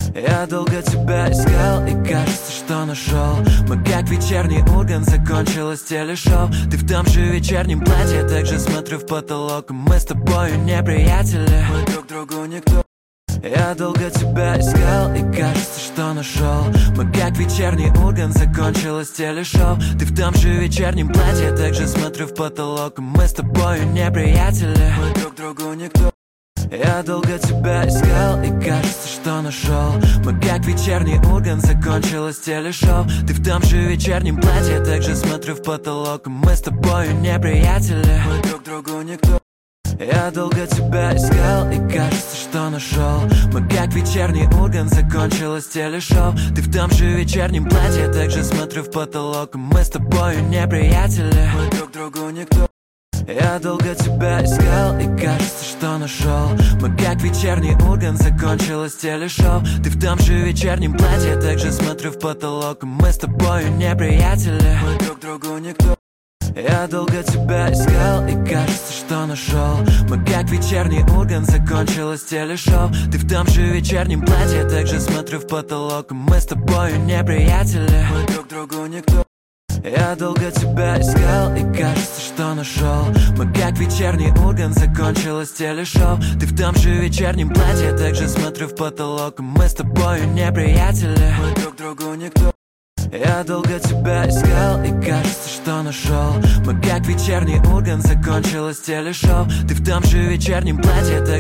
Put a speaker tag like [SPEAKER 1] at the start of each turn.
[SPEAKER 1] Я долго тебя искал и кажется, что нашел. Мы как вечерний Ургант, закончилось телешоу. Ты в том же вечернем платье, также смотрю в потолок. Мы с тобою не приятели, мы друг другу никто. Я долго тебя искал и кажется, что нашел. Мы как вечерний Ургант, закончилось телешоу. Ты в том же вечернем платье, также смотрю в потолок. Мы с тобою не приятели, мы друг другу никто. Я долго тебя искал и кажется, что нашел. Мы как вечерний Ургант, закончилось телешоу. Ты в том же вечернем платье, также смотрю в потолок. Мы с тобою не приятели, мы друг другу никто. Я долго тебя искал и кажется, что нашел. Мы как вечерний Ургант, закончилось телешоу. Ты в том же вечернем платье, также смотрю в потолок. Мы с тобою не приятели, мы друг другу никто. Я долго тебя искал и кажется, что нашел. Мы как вечерний Ургант, закончилось телешоу. Ты в том же вечернем платье, также смотрю в потолок. Мы с тобою не приятели, мы друг другу никто. Я долго тебя искал и кажется, что нашел. Мы как вечерний Ургант, закончилось телешоу. Ты в том же вечернем платье, также смотрю в потолок. Мы с тобою не приятели, мы друг другу никто. Я долго тебя искал и кажется, что нашел. Мы как вечерний Ургант, закончилось телешоу. Ты в том же вечернем платье, также смотрю в потолок. Мы с тобою не приятели, мы друг другу никто. Я долго тебя искал и кажется, что нашел. Мы как вечерний Ургант, закончилось телешоу. Ты в том же вечернем платье,